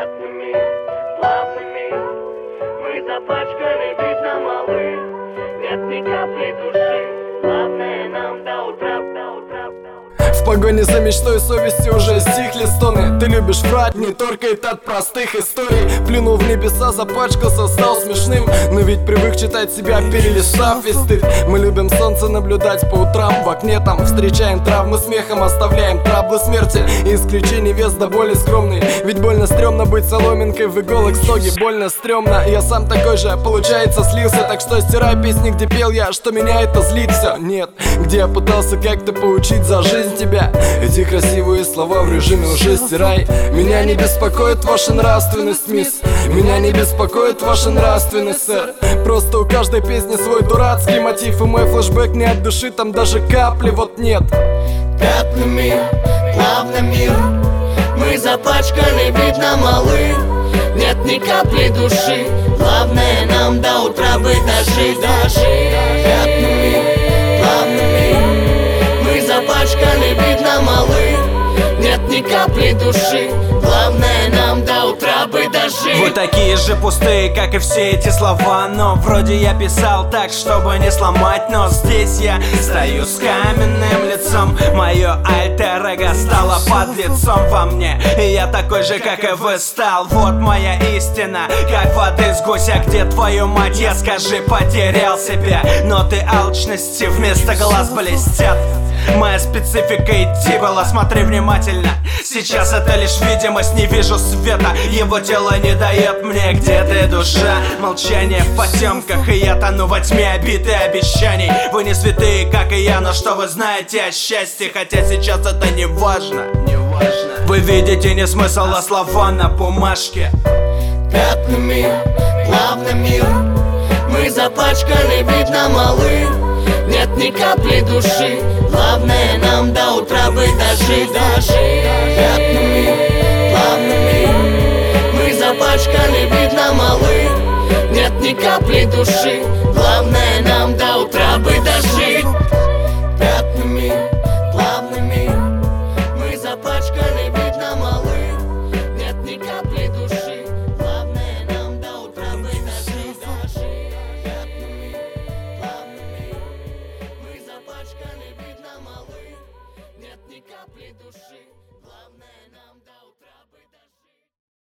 пятнами, плавными. Мы запачканы, видно, малы. Нет ни капли души. Главное нам до утра, до утра, до утра. В погоне за мечтой совести уже стихли стоны. Ты любишь врать, не торкает от простых историй. Плюнул в небеса, запачкался, стал смешным. Но ведь привык читать себя, перелистав весь стыд. Мы любим солнце наблюдать по утрам. В окне там встречаем травмы смехом, оставляем траблы смерти. И исключений вес до боли скромный. Ведь больно стрёмно быть соломинкой в иголок стоги. Больно стрёмно, я сам такой же, получается, слился. Так что стирай песни, где пел я, что меня это злит. Все, нет, где я пытался как-то поучить за жизнь тебя. Эти красивые слова в режиме уже стирай. Меня не беспокоит ваша нравственность, мисс. Меня не беспокоит ваша нравственность, сэр. Просто у каждой песни свой дурацкий мотив. И мой флешбэк не от души, там даже капли вот нет. Пятнами, плавными. Мы запачканы, видно, малы. Нет ни капли души. Главное нам до утра бы дожить. Пятнами, плавными. Мы запачканы, видно, малы. Нет ни капли души. Главное нам до утра бы дожить. Вы такие же пустые, как и все эти слова. Но вроде я писал так, чтобы не сломать. Но здесь я стою с каменным лицом. Мое альтер-эго стало под лицом во мне. И я такой же, как и вы, стал. Вот моя истина, как воды с гуся. Где твою мать, я, скажи, потерял себя. Но ты алчности вместо глаз блестят. Моя специфика идти была, смотри внимательно. Сейчас это лишь видимость, не вижу света. Его тело не дает мне, где ты, душа? Молчание в потемках, и я тону во тьме обид и обещаний. Вы не святые, как и я, но что вы знаете о счастье? Хотя сейчас это не важно. Вы видите не смысл, а слова на бумажке. Пятнами, плавными. Мы запачканы, видно, малы. Нет ни капли души. Главное нам до утра бы дожить. Пятнами, плавными. Мы запачканы, видно, малы. Нет ни капли души. Главное нам до утра бы